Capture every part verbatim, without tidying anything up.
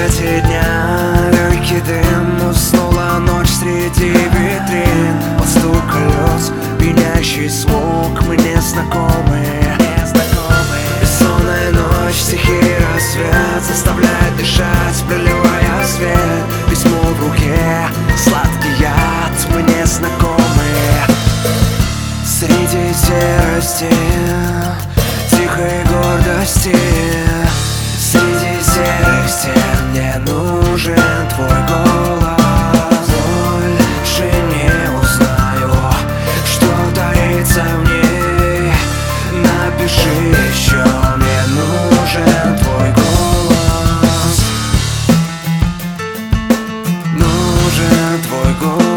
закате дня легкий дым, уснула ночь среди витрин. Под стук колес, пьянящий звук, мы незнакомые. Бессонная ночь, тихий рассвет заставляет дышать, проливая свет. Письмо в руке, сладкий яд, мы незнакомые. Среди серости, тихой гордости, среди серых стен мне нужен твой голос. Больше не узнаю, что таится в ней. Напиши еще, мне нужен твой голос. Нужен твой голос.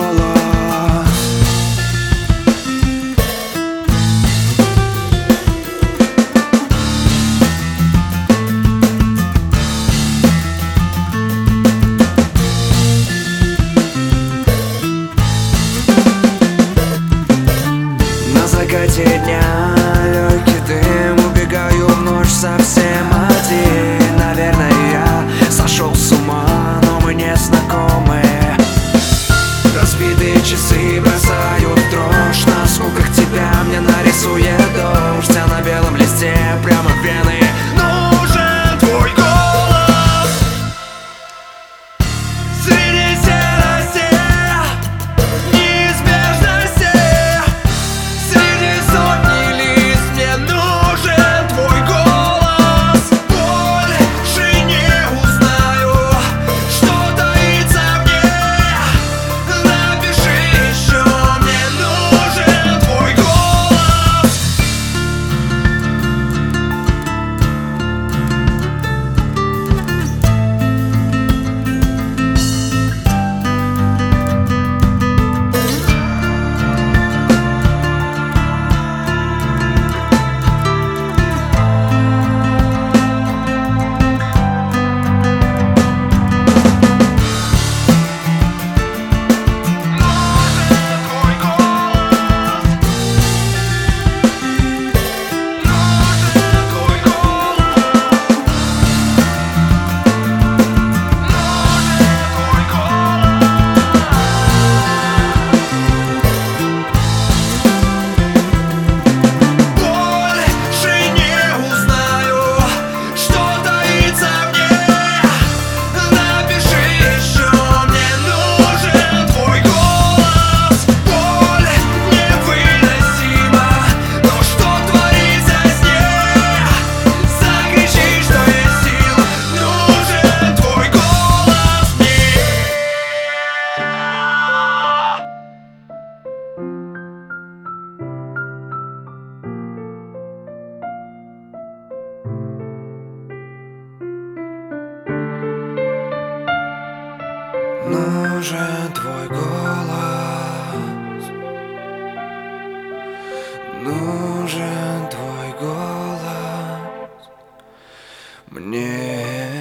На закате дня легкий дым, убегаю в ночь совсем один. Наверное, я сошел с ума, но мы не знакомы. Разбитые часы бросают в дрожь, на звуках тебя мне нарисует дождь, а на белом листе прямо в вены нужен твой голос. Среди серости, неизбежности, среди сотни лист мне нужен твой голос. Больше не узнаю, что таится в ней. Напиши еще, мне нужен твой голос. Нужен твой голос. Нужен твой голос. Мне